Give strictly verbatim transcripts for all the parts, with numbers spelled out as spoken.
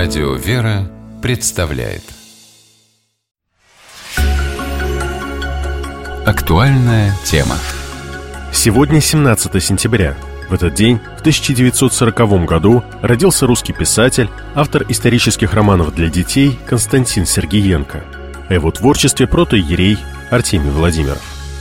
Радио «Вера» представляет актуальная тема. Сегодня семнадцатое сентября. В этот день, в тысяча девятьсот сороковом году, родился русский писатель, автор исторических романов для детей Константин Сергиенко. О его творчестве протоиерей Артемий Владимиров.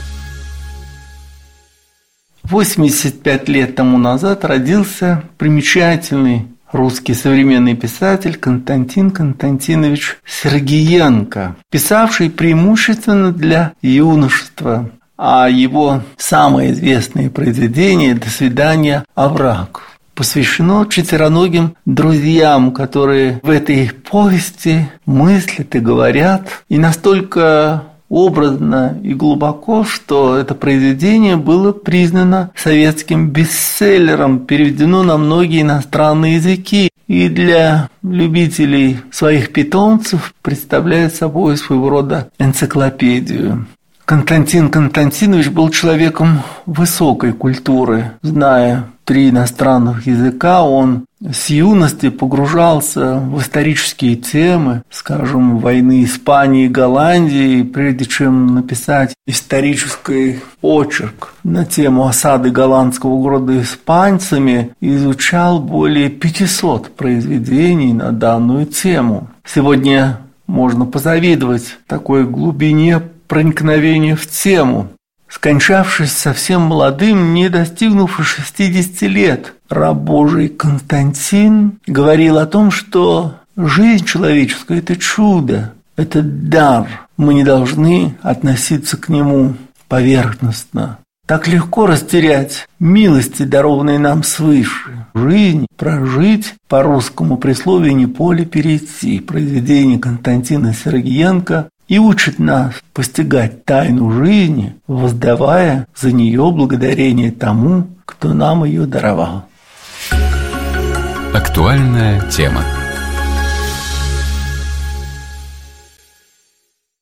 восемьдесят пять лет тому назад родился примечательный русский современный писатель Константин Константинович Сергиенко, писавший преимущественно для юношества, а его самое известное произведение «До свидания, овраг» посвящено четвероногим друзьям, которые в этой повести мыслят и говорят, и настолько образно и глубоко, что это произведение было признано советским бестселлером, переведено на многие иностранные языки и для любителей своих питомцев представляет собой своего рода энциклопедию. Константин Константинович был человеком высокой культуры. Зная три иностранных языка, он с юности погружался в исторические темы, скажем, войны Испании и Голландии, прежде чем написать исторический очерк на тему осады голландского города испанцами, изучал более пятисот произведений на данную тему. Сегодня можно позавидовать такой глубине проникновения в тему. Скончавшись совсем молодым, не достигнувший шестидесяти лет, раб Божий Константин говорил о том, что жизнь человеческая – это чудо, это дар. Мы не должны относиться к нему поверхностно. Так легко растерять милости, дарованные нам свыше. Жизнь прожить, по русскому присловию, не поле перейти. Произведение Константина Сергиенко и учит нас постигать тайну жизни, воздавая за нее благодарение тому, кто нам ее даровал. Актуальная тема.